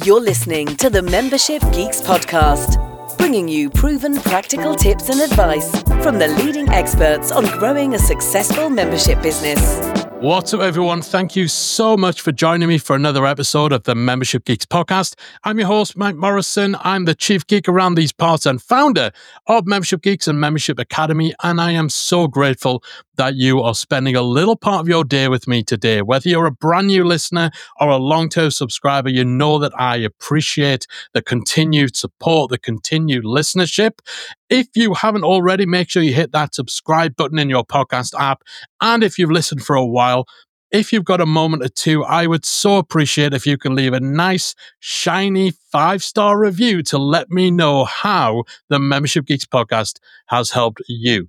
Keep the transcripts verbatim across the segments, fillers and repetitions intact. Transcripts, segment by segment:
You're listening to the Membership Geeks podcast, bringing you proven practical tips and advice from the leading experts on growing a successful membership business. What's up, everyone? Thank you so much for joining me for another episode of the Membership Geeks podcast. I'm your host, Mike Morrison. I'm the chief geek around these parts and founder of Membership Geeks and Membership Academy, and I am so grateful that you are spending a little part of your day with me today. Whether you're a brand new listener or a long-term subscriber, you know that I appreciate the continued support, the continued listenership. If you haven't already, make sure you hit that subscribe button in your podcast app. And if you've listened for a while, if you've got a moment or two, I would so appreciate if you can leave a nice, shiny five-star review to let me know how the Membership Geeks podcast has helped you.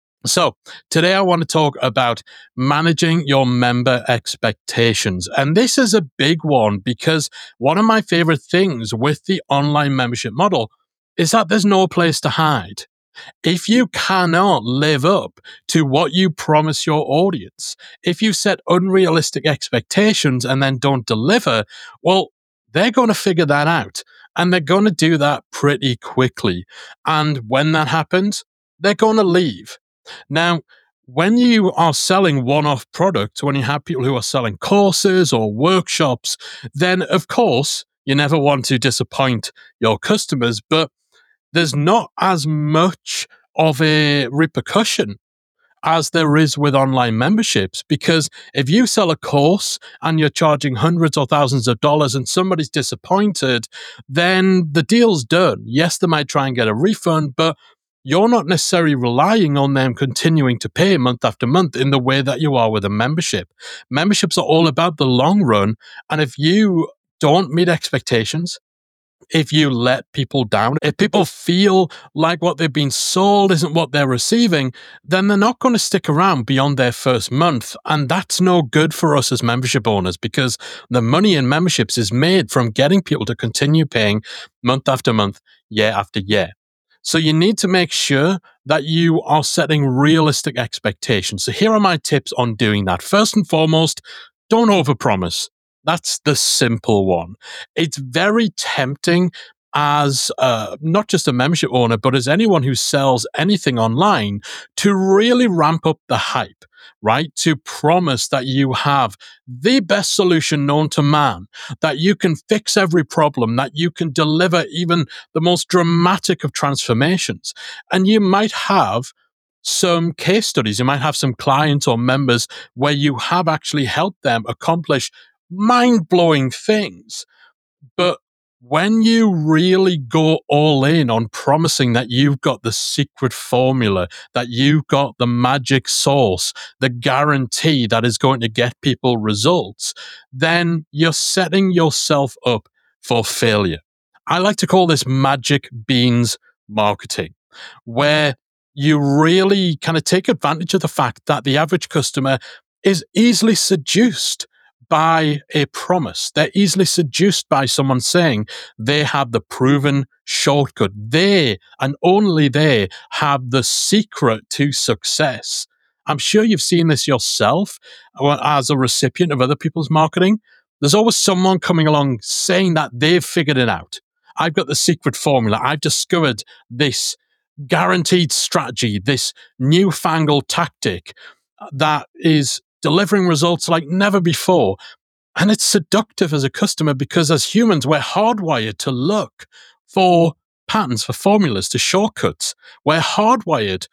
So today I want to talk about managing your member expectations. And this is a big one because one of my favorite things with the online membership model is that there's no place to hide. If you cannot live up to what you promise your audience, if you set unrealistic expectations and then don't deliver, well, they're going to figure that out. And they're going to do that pretty quickly. And when that happens, they're going to leave. Now, when you are selling one-off products, when you have people who are selling courses or workshops, then of course, you never want to disappoint your customers, but there's not as much of a repercussion as there is with online memberships, because if you sell a course and you're charging hundreds or thousands of dollars and somebody's disappointed, then the deal's done. Yes, they might try and get a refund, but you're not necessarily relying on them continuing to pay month after month in the way that you are with a membership. Memberships are all about the long run, and if you don't meet expectations, if you let people down, if people feel like what they've been sold isn't what they're receiving, then they're not going to stick around beyond their first month. And that's no good for us as membership owners, because the money in memberships is made from getting people to continue paying month after month, year after year. So you need to make sure that you are setting realistic expectations. So here are my tips on doing that. First and foremost, don't overpromise. That's the simple one. It's very tempting as uh, not just a membership owner, but as anyone who sells anything online, to really ramp up the hype, right? To promise that you have the best solution known to man, that you can fix every problem, that you can deliver even the most dramatic of transformations. And you might have some case studies. You might have some clients or members where you have actually helped them accomplish mind-blowing things. But when you really go all in on promising that you've got the secret formula, that you've got the magic sauce, the guarantee that is going to get people results, then you're setting yourself up for failure. I like to call this magic beans marketing, where you really kind of take advantage of the fact that the average customer is easily seduced by a promise. They're easily seduced by someone saying they have the proven shortcut. They, and only they, have the secret to success. I'm sure you've seen this yourself as a recipient of other people's marketing. There's always someone coming along saying that they've figured it out. I've got the secret formula. I've discovered this guaranteed strategy, this newfangled tactic that is delivering results like never before. And it's seductive as a customer, because as humans, we're hardwired to look for patterns, for formulas, to shortcuts. We're hardwired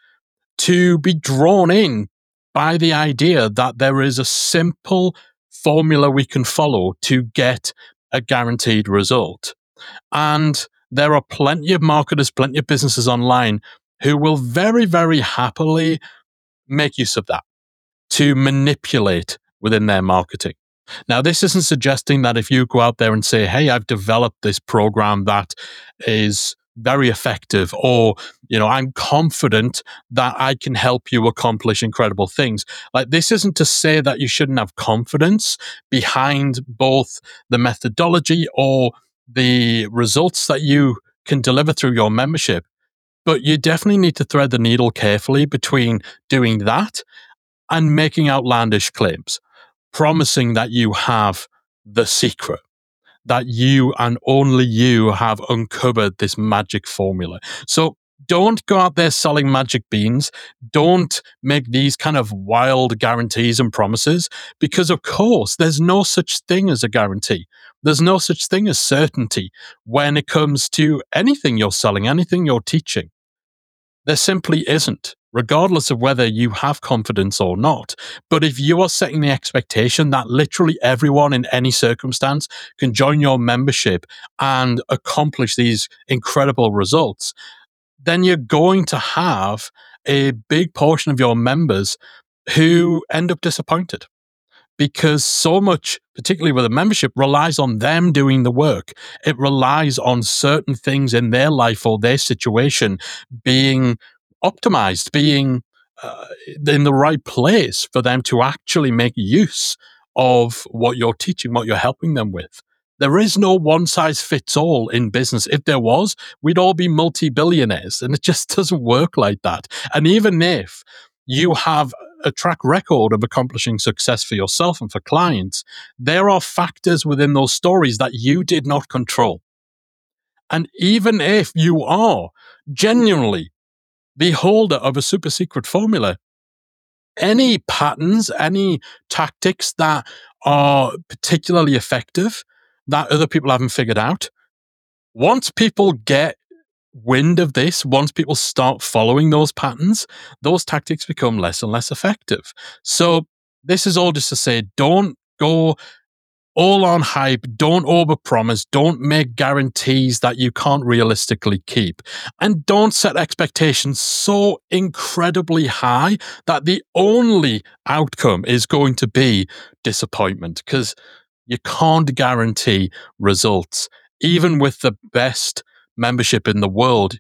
to be drawn in by the idea that there is a simple formula we can follow to get a guaranteed result. And there are plenty of marketers, plenty of businesses online who will very, very happily make use of that to manipulate within their marketing. Now, this isn't suggesting that if you go out there and say, hey, I've developed this program that is very effective, or, you know, I'm confident that I can help you accomplish incredible things. Like, this isn't to say that you shouldn't have confidence behind both the methodology or the results that you can deliver through your membership. But you definitely need to thread the needle carefully between doing that and making outlandish claims, promising that you have the secret, that you and only you have uncovered this magic formula. So don't go out there selling magic beans. Don't make these kind of wild guarantees and promises, because of course there's no such thing as a guarantee. There's no such thing as certainty when it comes to anything you're selling, anything you're teaching. There simply isn't, regardless of whether you have confidence or not. But if you are setting the expectation that literally everyone in any circumstance can join your membership and accomplish these incredible results, then you're going to have a big portion of your members who end up disappointed, because so much, particularly with a membership, relies on them doing the work. It relies on certain things in their life or their situation being optimized, being uh, in the right place for them to actually make use of what you're teaching, what you're helping them with. There is no one size fits all in business. If there was, we'd all be multi-billionaires, and it just doesn't work like that. And even if you have a track record of accomplishing success for yourself and for clients, there are factors within those stories that you did not control. And even if you are genuinely the holder of a super secret formula, any patterns, any tactics that are particularly effective that other people haven't figured out, once people get wind of this, once people start following those patterns, those tactics become less and less effective. So this is all just to say, don't go all on hype, don't overpromise, don't make guarantees that you can't realistically keep, and don't set expectations so incredibly high that the only outcome is going to be disappointment, because you can't guarantee results. Even with the best membership in the world,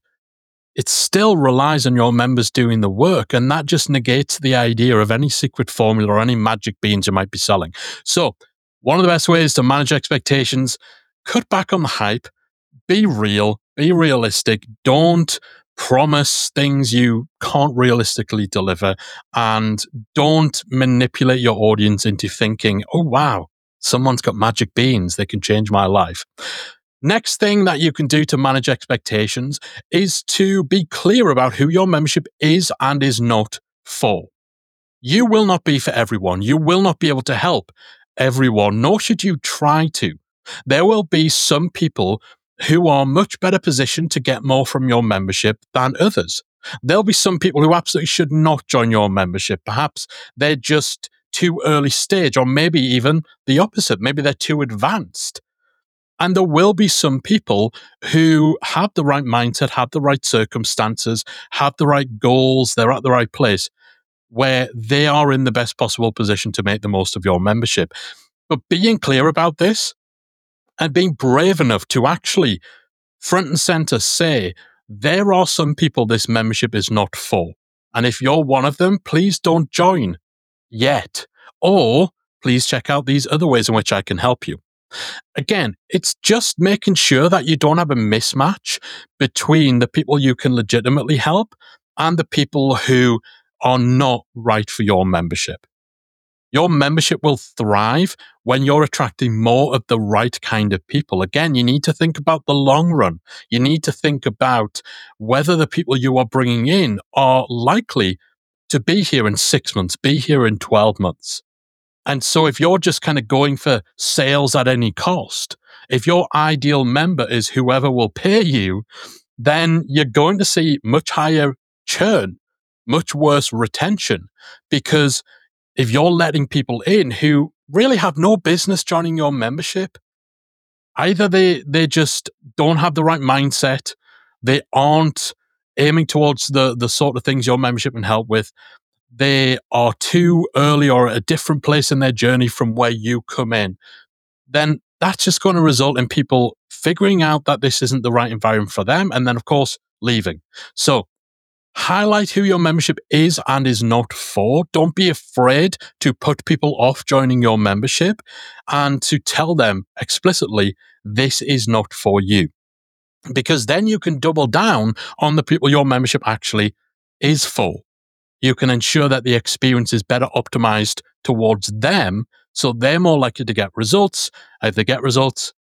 it still relies on your members doing the work, and that just negates the idea of any secret formula or any magic beans you might be selling. So one of the best ways to manage expectations, cut back on the hype, be real, be realistic, don't promise things you can't realistically deliver, and don't manipulate your audience into thinking, oh wow, someone's got magic beans, they can change my life. Next thing that you can do to manage expectations is to be clear about who your membership is and is not for. You will not be for everyone. You will not be able to help everyone, nor should you try to. There will be some people who are much better positioned to get more from your membership than others. There'll be some people who absolutely should not join your membership. Perhaps they're just too early stage, or maybe even the opposite. Maybe they're too advanced. And there will be some people who have the right mindset, have the right circumstances, have the right goals, they're at the right place, where they are in the best possible position to make the most of your membership. But being clear about this and being brave enough to actually front and center say, there are some people this membership is not for. And if you're one of them, please don't join yet. Or please check out these other ways in which I can help you. Again, it's just making sure that you don't have a mismatch between the people you can legitimately help and the people who are not right for your membership. Your membership will thrive when you're attracting more of the right kind of people. Again, you need to think about the long run. You need to think about whether the people you are bringing in are likely to be here in six months, be here in twelve months. And so if you're just kind of going for sales at any cost, if your ideal member is whoever will pay you, then you're going to see much higher churn, much worse retention, because if you're letting people in who really have no business joining your membership, either they, they just don't have the right mindset, they aren't aiming towards the, the sort of things your membership can help with, they are too early or at a different place in their journey from where you come in, then that's just going to result in people figuring out that this isn't the right environment for them, and then, of course, leaving. So highlight who your membership is and is not for. Don't be afraid to put people off joining your membership and to tell them explicitly, this is not for you. Because then you can double down on the people your membership actually is for. You can ensure that the experience is better optimized towards them, so they're more likely to get results. If they get results,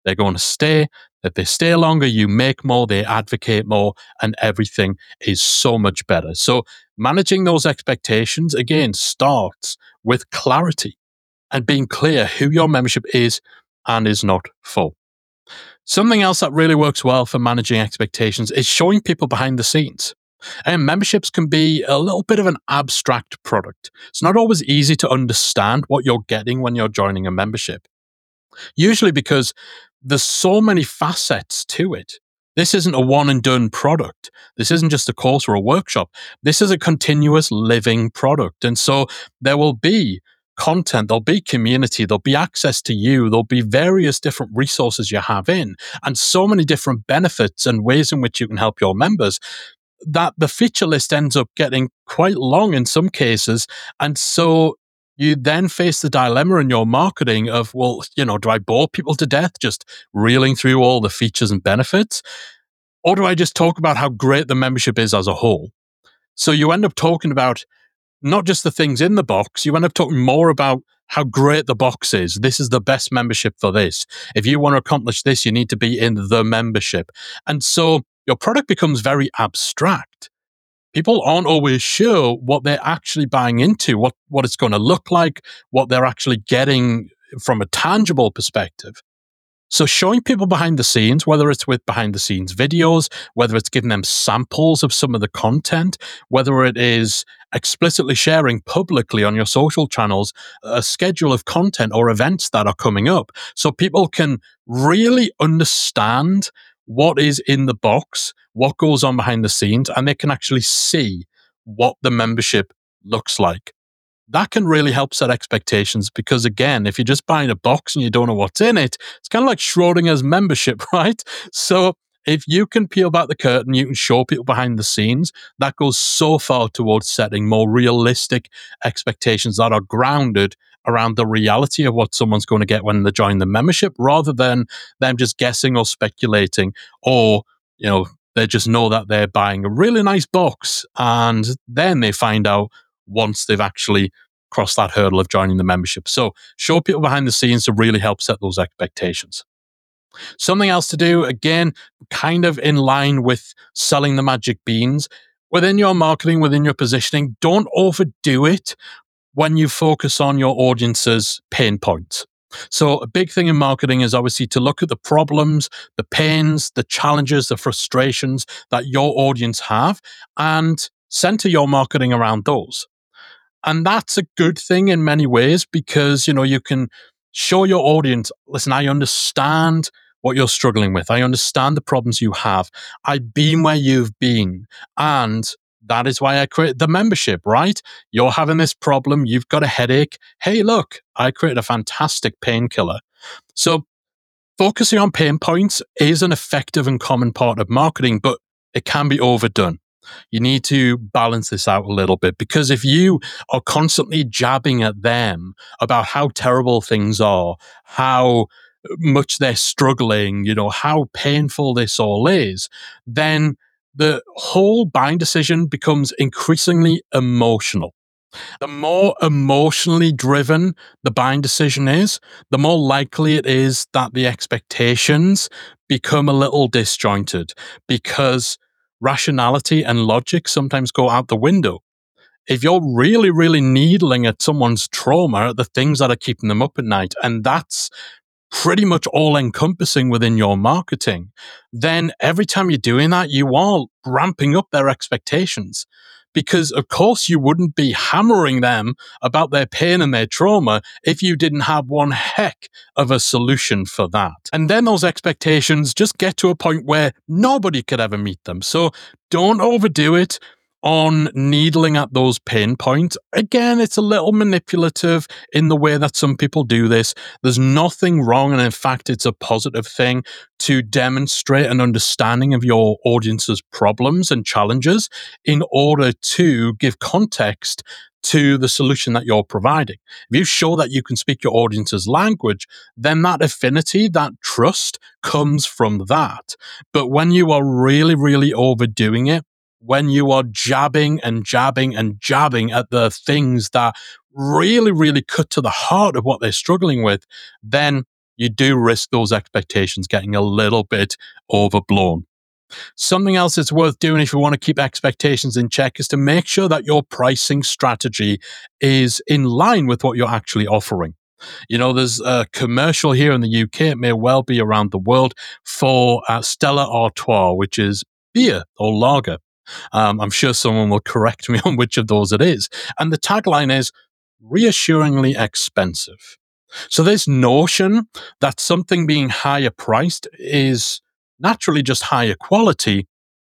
they're going to stay. If they stay longer, you make more, they advocate more, and everything is so much better. So managing those expectations, again, starts with clarity and being clear who your membership is and is not for. Something else that really works well for managing expectations is showing people behind the scenes. And memberships can be a little bit of an abstract product. It's not always easy to understand what you're getting when you're joining a membership. Usually because there's so many facets to it. This isn't a one and done product. This isn't just a course or a workshop. This is a continuous living product. And so there will be content, there'll be community, there'll be access to you, there'll be various different resources you have in, and so many different benefits and ways in which you can help your members that the feature list ends up getting quite long in some cases. And so you then face the dilemma in your marketing of, well, you know, do I bore people to death just reeling through all the features and benefits? Or do I just talk about how great the membership is as a whole? So you end up talking about not just the things in the box, you end up talking more about how great the box is. This is the best membership for this. If you want to accomplish this, you need to be in the membership. And so your product becomes very abstract. People aren't always sure what they're actually buying into, what, what it's going to look like, what they're actually getting from a tangible perspective. So showing people behind the scenes, whether it's with behind the scenes videos, whether it's giving them samples of some of the content, whether it is explicitly sharing publicly on your social channels a schedule of content or events that are coming up, so people can really understand what is in the box, what goes on behind the scenes, and they can actually see what the membership looks like. That can really help set expectations because, again, if you're just buying a box and you don't know what's in it, it's kind of like Schrodinger's membership, right? So if you can peel back the curtain, you can show people behind the scenes, that goes so far towards setting more realistic expectations that are grounded around the reality of what someone's going to get when they join the membership, rather than them just guessing or speculating, or, you know, they just know that they're buying a really nice box and then they find out once they've actually crossed that hurdle of joining the membership. So show people behind the scenes to really help set those expectations. Something else to do, again, kind of in line with selling the magic beans, within your marketing, within your positioning, don't overdo it when you focus on your audience's pain points. So a big thing in marketing is obviously to look at the problems, the pains, the challenges, the frustrations that your audience have, and center your marketing around those. And that's a good thing in many ways because, you know, you can show your audience, listen, I understand what you're struggling with. I understand the problems you have. I've been where you've been. And that is why I created the membership, right? You're having this problem. You've got a headache. Hey, look, I created a fantastic painkiller. So focusing on pain points is an effective and common part of marketing, but it can be overdone. You need to balance this out a little bit, because if you are constantly jabbing at them about how terrible things are, how much they're struggling, you know, how painful this all is, then the whole buying decision becomes increasingly emotional. The more emotionally driven the buying decision is, the more likely it is that the expectations become a little disjointed, because rationality and logic sometimes go out the window. If you're really, really needling at someone's trauma, the things that are keeping them up at night, and that's pretty much all encompassing within your marketing, then every time you're doing that, you are ramping up their expectations. Because of course you wouldn't be hammering them about their pain and their trauma if you didn't have one heck of a solution for that. And then those expectations just get to a point where nobody could ever meet them. So don't overdo it on needling at those pain points. Again, it's a little manipulative in the way that some people do this. There's nothing wrong, and in fact, it's a positive thing to demonstrate an understanding of your audience's problems and challenges in order to give context to the solution that you're providing. If you show that you can speak your audience's language, then that affinity, that trust comes from that. But when you are really, really overdoing it, when you are jabbing and jabbing and jabbing at the things that really, really cut to the heart of what they're struggling with, then you do risk those expectations getting a little bit overblown. Something else that's worth doing if you want to keep expectations in check is to make sure that your pricing strategy is in line with what you're actually offering. You know, there's a commercial here in the U K, it may well be around the world, for uh, Stella Artois, which is beer or lager. Um, I'm sure someone will correct me on which of those it is. And the tagline is reassuringly expensive. So this notion that something being higher priced is naturally just higher quality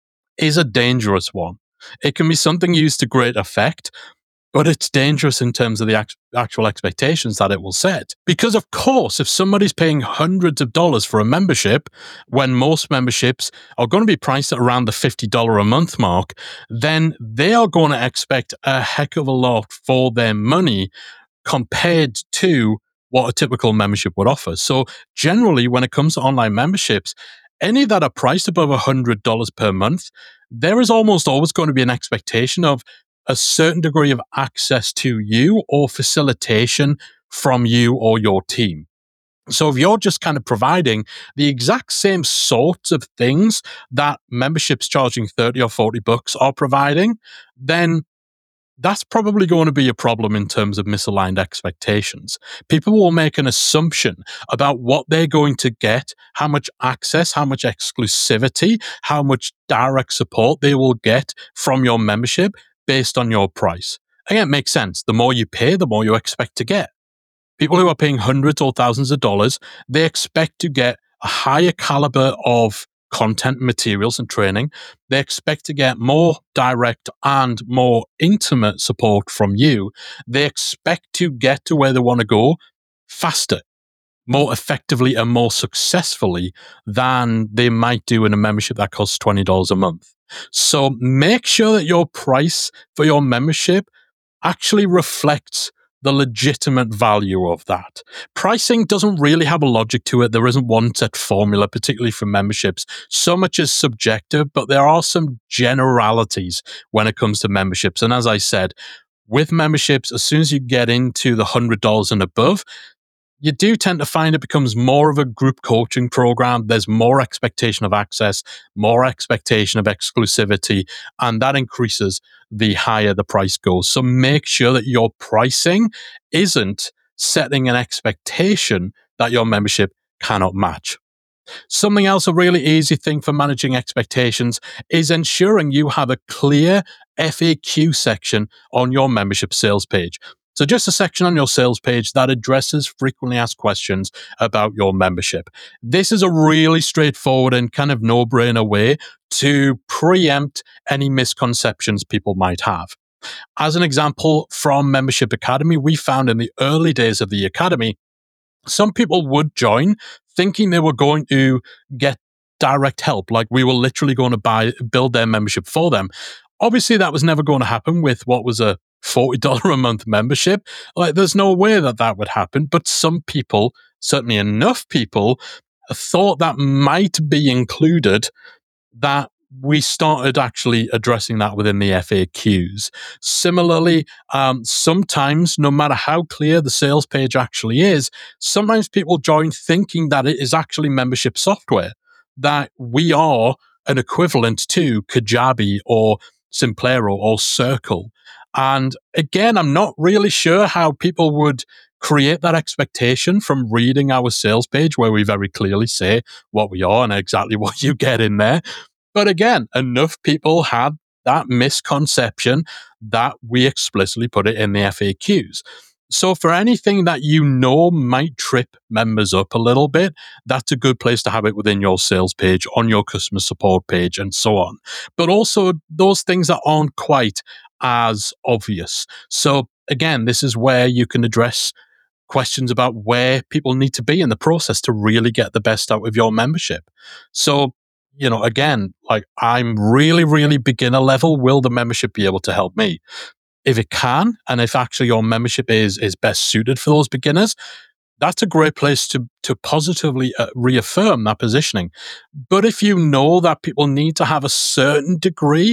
is a dangerous one. It can be something used to great effect, but it's dangerous in terms of the act- actual expectations that it will set. Because, of course, if somebody's paying hundreds of dollars for a membership, when most memberships are going to be priced at around the fifty dollars a month mark, then they are going to expect a heck of a lot for their money compared to what a typical membership would offer. So generally, when it comes to online memberships, any that are priced above one hundred dollars per month, there is almost always going to be an expectation of a certain degree of access to you or facilitation from you or your team. So if you're just kind of providing the exact same sorts of things that memberships charging thirty or forty bucks are providing, then that's probably going to be a problem in terms of misaligned expectations. People will make an assumption about what they're going to get, how much access, how much exclusivity, how much direct support they will get from your membership based on your price. Again, it makes sense. The more you pay, the more you expect to get. People who are paying hundreds or thousands of dollars, they expect to get a higher caliber of content, materials, and training. They expect to get more direct and more intimate support from you. They expect to get to where they want to go faster, more effectively, and more successfully than they might do in a membership that costs twenty dollars a month. So make sure that your price for your membership actually reflects the legitimate value of that. Pricing doesn't really have a logic to it. There isn't one set formula, particularly for memberships. So much is subjective, but there are some generalities when it comes to memberships. And as I said, with memberships, as soon as you get into the one hundred dollars and above, you do tend to find it becomes more of a group coaching program. There's more expectation of access, more expectation of exclusivity, and that increases the higher the price goes. So make sure that your pricing isn't setting an expectation that your membership cannot match. Something else, a really easy thing for managing expectations, is ensuring you have a clear F A Q section on your membership sales page. So just a section on your sales page that addresses frequently asked questions about your membership. This is a really straightforward and kind of no-brainer way to preempt any misconceptions people might have. As an example, from Membership Academy, we found in the early days of the Academy, some people would join thinking they were going to get direct help, like we were literally going to buy, build their membership for them. Obviously, that was never going to happen with what was a forty dollars a month membership. Like, there's no way that that would happen. But some people, certainly enough people, thought that might be included, that we started actually addressing that within the F A Qs. Similarly, um, sometimes, no matter how clear the sales page actually is, sometimes people join thinking that it is actually membership software, that we are an equivalent to Kajabi or Simplero or Circle. And again, I'm not really sure how people would create that expectation from reading our sales page, where we very clearly say what we are and exactly what you get in there. But again, enough people had that misconception that we explicitly put it in the F A Qs. So for anything that you know might trip members up a little bit, that's a good place to have it within your sales page, on your customer support page, and so on. But also those things that aren't quite as obvious. So again, this is where you can address questions about where people need to be in the process to really get the best out of your membership. So, you know, again, like, I'm really, really beginner level. Will the membership be able to help me? If it can, and if actually your membership is is best suited for those beginners, that's a great place to to positively uh, reaffirm that positioning. But if you know that people need to have a certain degree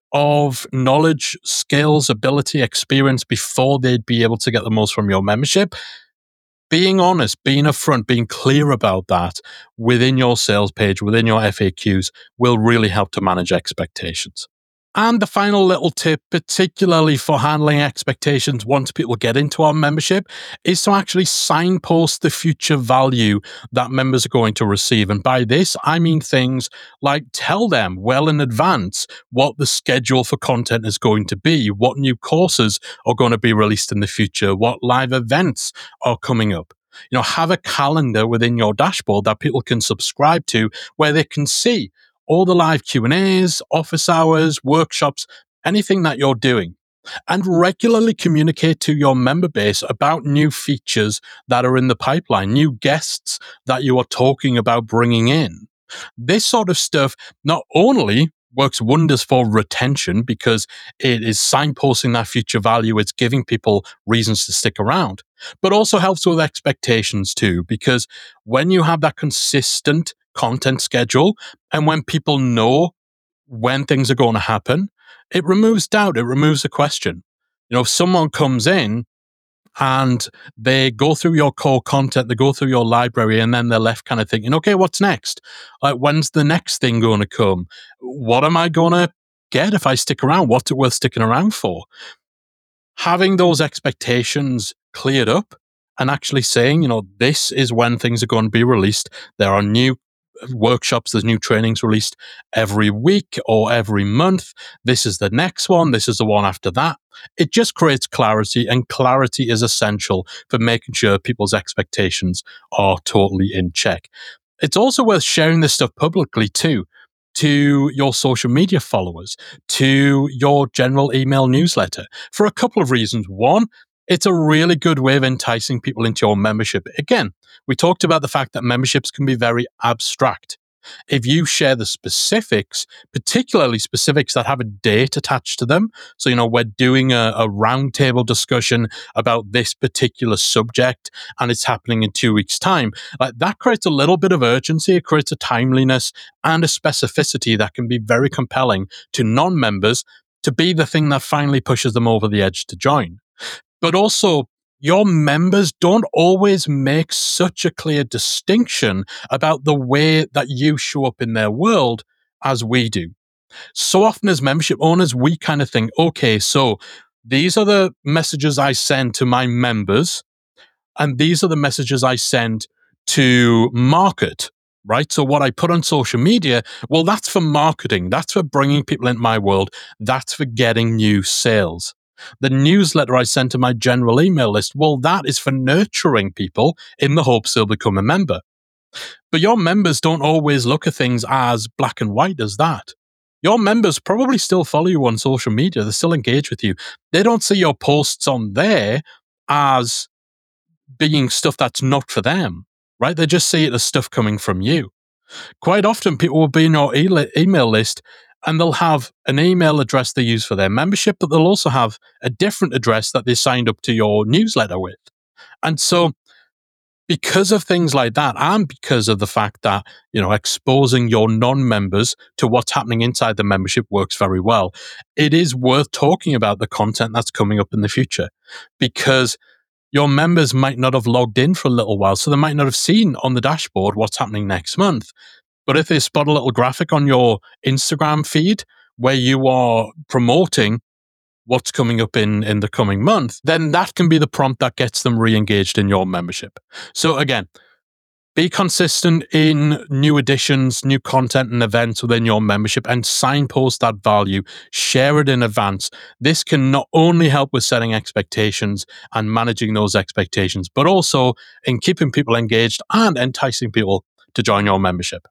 of knowledge, skills, ability, experience before they'd be able to get the most from your membership, being honest, being upfront, being clear about that within your sales page, within your F A Qs will really help to manage expectations. And the final little tip, particularly for handling expectations once people get into our membership, is to actually signpost the future value that members are going to receive. And by this, I mean things like tell them well in advance what the schedule for content is going to be, what new courses are going to be released in the future, what live events are coming up. You know, have a calendar within your dashboard that people can subscribe to where they can see all the live Q and A's, office hours, workshops, anything that you're doing. And regularly communicate to your member base about new features that are in the pipeline, new guests that you are talking about bringing in. This sort of stuff not only works wonders for retention because it is signposting that future value, it's giving people reasons to stick around, but also helps with expectations too, because when you have that consistent content schedule and when people know when things are going to happen, it removes doubt, it removes the question. You know, if someone comes in and they go through your core content, they go through your library, and then they're left kind of thinking, okay, what's next? Like, when's the next thing going to come? What am I going to get if I stick around? What's it worth sticking around for? Having those expectations cleared up and actually saying, you know, this is when things are going to be released. There are new workshops, there's new trainings released every week or every month. This is the next one. This is the one after that. It just creates clarity, and clarity is essential for making sure people's expectations are totally in check. It's also worth sharing this stuff publicly too, to your social media followers, to your general email newsletter, for a couple of reasons. One, it's a really good way of enticing people into your membership. Again, we talked about the fact that memberships can be very abstract. If you share the specifics, particularly specifics that have a date attached to them, so, you know, we're doing a, a roundtable discussion about this particular subject and it's happening in two weeks' time, like that creates a little bit of urgency, it creates a timeliness and a specificity that can be very compelling to non-members to be the thing that finally pushes them over the edge to join. But also, your members don't always make such a clear distinction about the way that you show up in their world as we do. So often as membership owners, we kind of think, okay, so these are the messages I send to my members, and these are the messages I send to market, right? So what I put on social media, well, that's for marketing. That's for bringing people into my world. That's for getting new sales. The newsletter I send to my general email list, well, that is for nurturing people in the hopes they'll become a member. But your members don't always look at things as black and white as that. Your members probably still follow you on social media. They still engage with you. They don't see your posts on there as being stuff that's not for them, right? They just see it as stuff coming from you. Quite often, people will be in your e- email list and they'll have an email address they use for their membership, but they'll also have a different address that they signed up to your newsletter with. And so because of things like that, and because of the fact that, you know, exposing your non-members to what's happening inside the membership works very well, it is worth talking about the content that's coming up in the future, because your members might not have logged in for a little while, so they might not have seen on the dashboard what's happening next month. But if they spot a little graphic on your Instagram feed where you are promoting what's coming up in, in the coming month, then that can be the prompt that gets them re-engaged in your membership. So again, be consistent in new additions, new content and events within your membership, and signpost that value, share it in advance. This can not only help with setting expectations and managing those expectations, but also in keeping people engaged and enticing people to join your membership.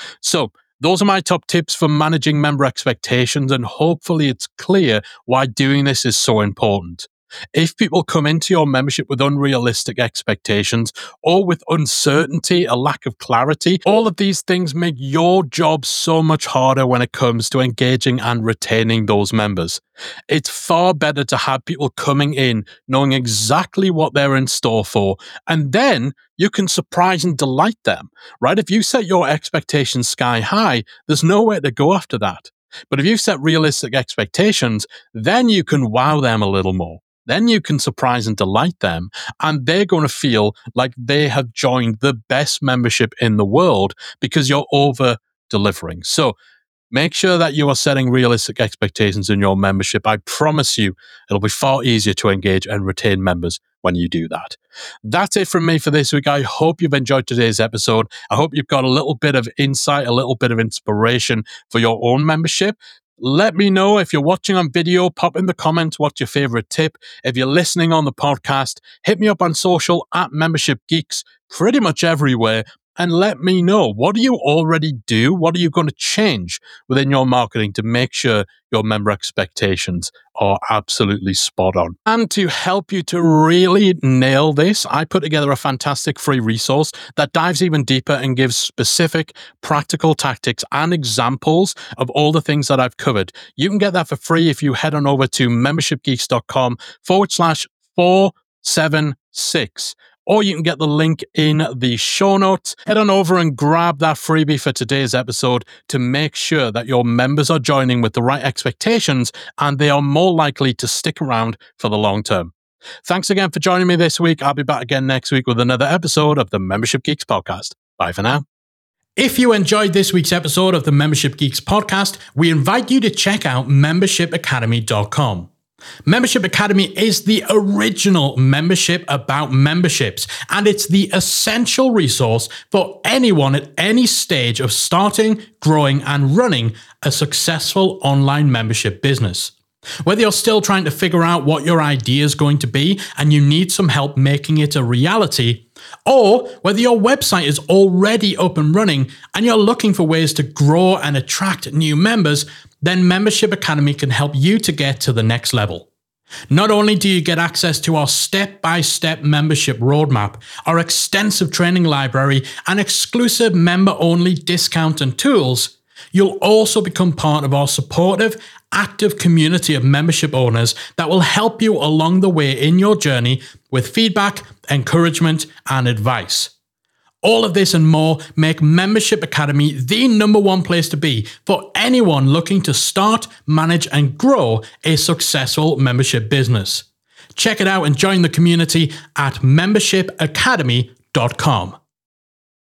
So those are my top tips for managing member expectations, and hopefully it's clear why doing this is so important. If people come into your membership with unrealistic expectations or with uncertainty, a lack of clarity, all of these things make your job so much harder when it comes to engaging and retaining those members. It's far better to have people coming in knowing exactly what they're in store for, and then you can surprise and delight them, right? If you set your expectations sky high, there's nowhere to go after that. But if you set realistic expectations, then you can wow them a little more. then you can surprise and delight them, and they're going to feel like they have joined the best membership in the world because you're over delivering. So make sure that you are setting realistic expectations in your membership. I promise you, it'll be far easier to engage and retain members when you do that. That's it from me for this week. I hope you've enjoyed today's episode. I hope you've got a little bit of insight, a little bit of inspiration for your own membership. Let me know if you're watching on video, pop in the comments what's your favorite tip. If you're listening on the podcast, hit me up on social at Membership Geeks, pretty much everywhere. And let me know, what do you already do? What are you going to change within your marketing to make sure your member expectations are absolutely spot on? And to help you to really nail this, I put together a fantastic free resource that dives even deeper and gives specific practical tactics and examples of all the things that I've covered. You can get that for free if you head on over to membershipgeeks.com forward slash 476. Or you can get the link in the show notes. Head on over and grab that freebie for today's episode to make sure that your members are joining with the right expectations and they are more likely to stick around for the long term. Thanks again for joining me this week. I'll be back again next week with another episode of the Membership Geeks podcast. Bye for now. If you enjoyed this week's episode of the Membership Geeks podcast, we invite you to check out membership academy dot com. Membership Academy is the original membership about memberships, and it's the essential resource for anyone at any stage of starting, growing, and running a successful online membership business. Whether you're still trying to figure out what your idea is going to be and you need some help making it a reality, or whether your website is already up and running and you're looking for ways to grow and attract new members, then Membership Academy can help you to get to the next level. Not only do you get access to our step-by-step membership roadmap, our extensive training library, and exclusive member-only discount and tools, you'll also become part of our supportive, active community of membership owners that will help you along the way in your journey with feedback, encouragement, and advice. All of this and more make Membership Academy the number one place to be for anyone looking to start, manage, and grow a successful membership business. Check it out and join the community at membership academy dot com.